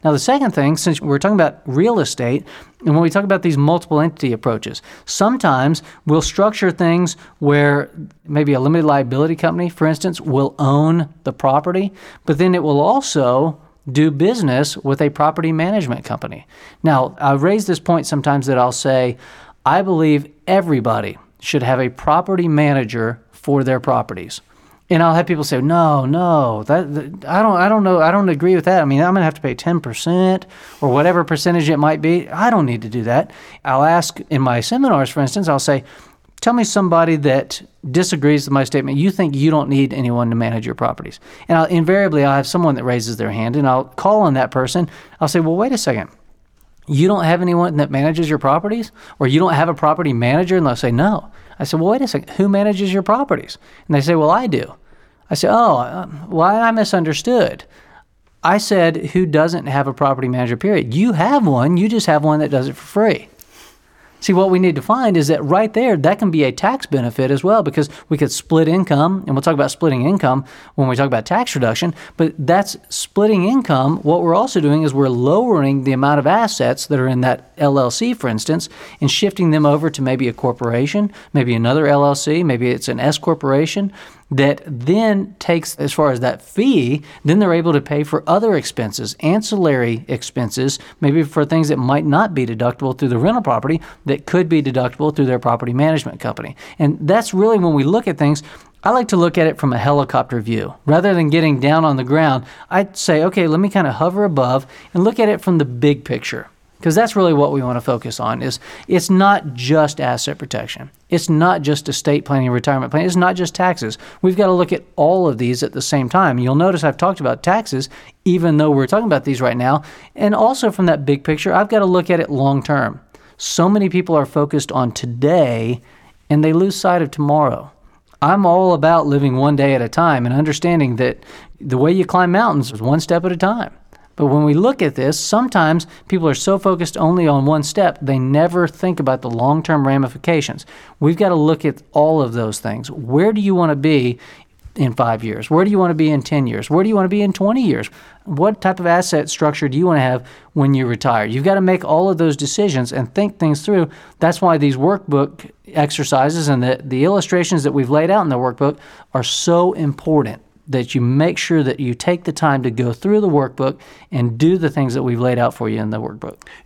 Now, the second thing, since we're talking about real estate, and when we talk about these multiple entity approaches, sometimes we'll structure things where maybe a limited liability company, for instance, will own the property, but then it will also do business with a property management company. Now, I raise this point sometimes that I'll say, I believe everybody should have a property manager for their properties. And I'll have people say, no, I don't know, I don't agree with that. I mean, I'm going to have to pay 10% or whatever percentage it might be. I don't need to do that. I'll ask in my seminars, for instance, I'll say, tell me somebody that disagrees with my statement. You think you don't need anyone to manage your properties. And invariably, I'll have someone that raises their hand, and I'll call on that person. I'll say, well, wait a second. You don't have anyone that manages your properties? Or you don't have a property manager? And they'll say, no. I said, well, wait a second. Who manages your properties? And they say, well, I do. I said, well, I misunderstood. I said, who doesn't have a property manager, period? You have one. You just have one that does it for free. See, what we need to find is that right there, that can be a tax benefit as well, because we could split income, and we'll talk about splitting income when we talk about tax reduction, but that's splitting income. What we're also doing is we're lowering the amount of assets that are in that LLC, for instance, and shifting them over to maybe a corporation, maybe another LLC, maybe it's an S corporation, that then takes, as far as that fee, then they're able to pay for other expenses, ancillary expenses, maybe for things that might not be deductible through the rental property that could be deductible through their property management company. And that's really when we look at things, I like to look at it from a helicopter view. Rather than getting down on the ground, I'd say, okay, let me kind of hover above and look at it from the big picture. Because that's really what we want to focus on. Is it's not just asset protection. It's not just estate planning and retirement planning. It's not just taxes. We've got to look at all of these at the same time. You'll notice I've talked about taxes, even though we're talking about these right now. And also from that big picture, I've got to look at it long term. So many people are focused on today, and they lose sight of tomorrow. I'm all about living one day at a time and understanding that the way you climb mountains is one step at a time. But when we look at this, sometimes people are so focused only on one step, they never think about the long-term ramifications. We've got to look at all of those things. Where do you want to be in 5 years? Where do you want to be in 10 years? Where do you want to be in 20 years? What type of asset structure do you want to have when you retire? You've got to make all of those decisions and think things through. That's why these workbook exercises and the illustrations that we've laid out in the workbook are so important, that you make sure that you take the time to go through the workbook and do the things that we've laid out for you in the workbook.